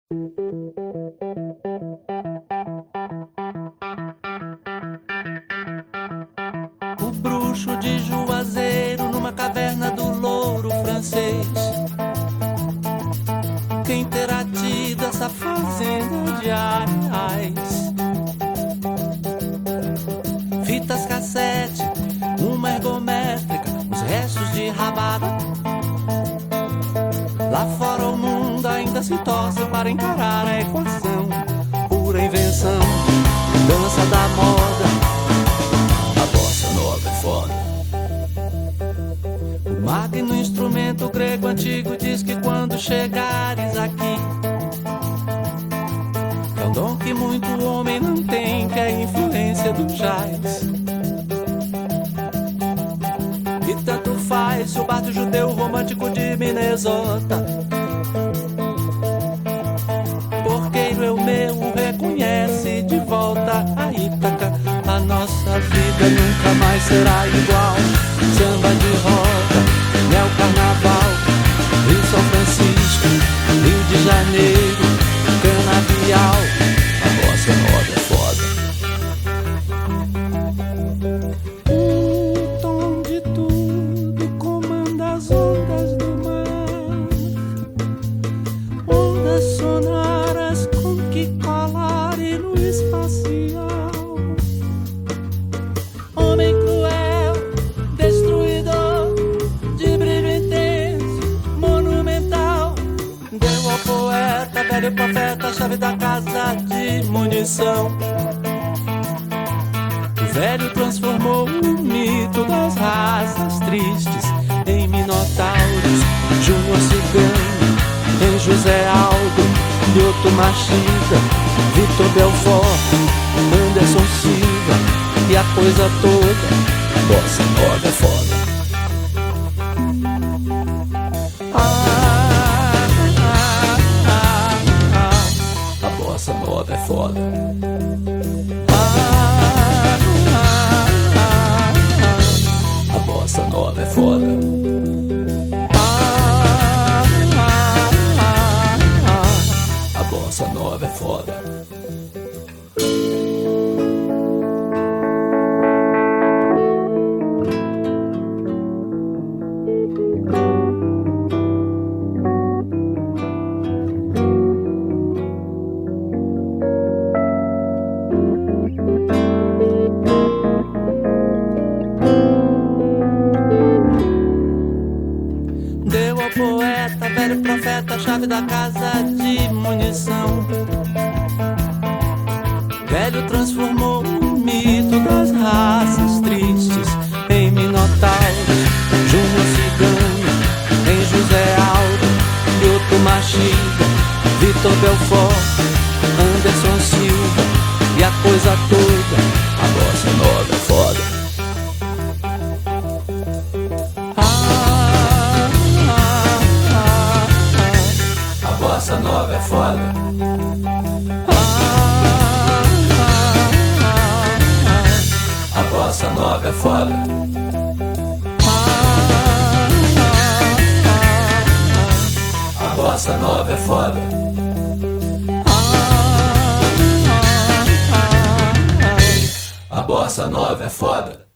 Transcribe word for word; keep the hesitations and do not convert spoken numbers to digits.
O bruxo de Juazeiro numa caverna do louro francês. Quem terá tido essa fazenda de ais? Fitas cassete, uma ergométrica, uns restos de rabada. Lá fora o mundo ainda se torce para encarar a equação. Pura invenção, dança da moda. A bossa nova é foda. O magno instrumento grego antigo diz que quando chegares aqui, é um dom que muito homem não tem, que é a influência do jazz. E tanto faz se o bardo judeu romântico de Minnesota. Porqueiro é o meu, reconhece de volta a Ítaca. A nossa vida nunca mais será igual. Samba de roda, neo carnaval, Rio São Francisco, Rio de Janeiro, canavial. A bossa nova é foda. Um tom de tudo comanda as ondas do mar. Ondas sonoras com que colar e no espacial. Homem cruel, destruidor, de brilho intenso, monumental. Deu ao poeta, velho profeta, a chave da casa de munição. O velho transformou o mito das raças tristes em minotauros. Júnior Cigano, em José Aldo, Lyoto Machida, Vitor Belfort, Anderson Silva e a coisa toda. Bossa nova é foda. Ah, ah, ah, ah. A bossa nova é foda. Ah, ah, ah, ah. A bossa nova é foda. Ah, ah, ah, ah. A bossa nova é foda. Deu ao poeta, velho profeta, a chave da casa de munição. Velho transformou o mito das raças tristes em minotauros. Júnior Cigano, em José Aldo, Lyoto Machida, Vitor Belfort, Anderson Silva e a coisa toda. A bossa nova é foda. A bossa nova é foda. A bossa nova é foda. A bossa nova é foda. A bossa nova é foda.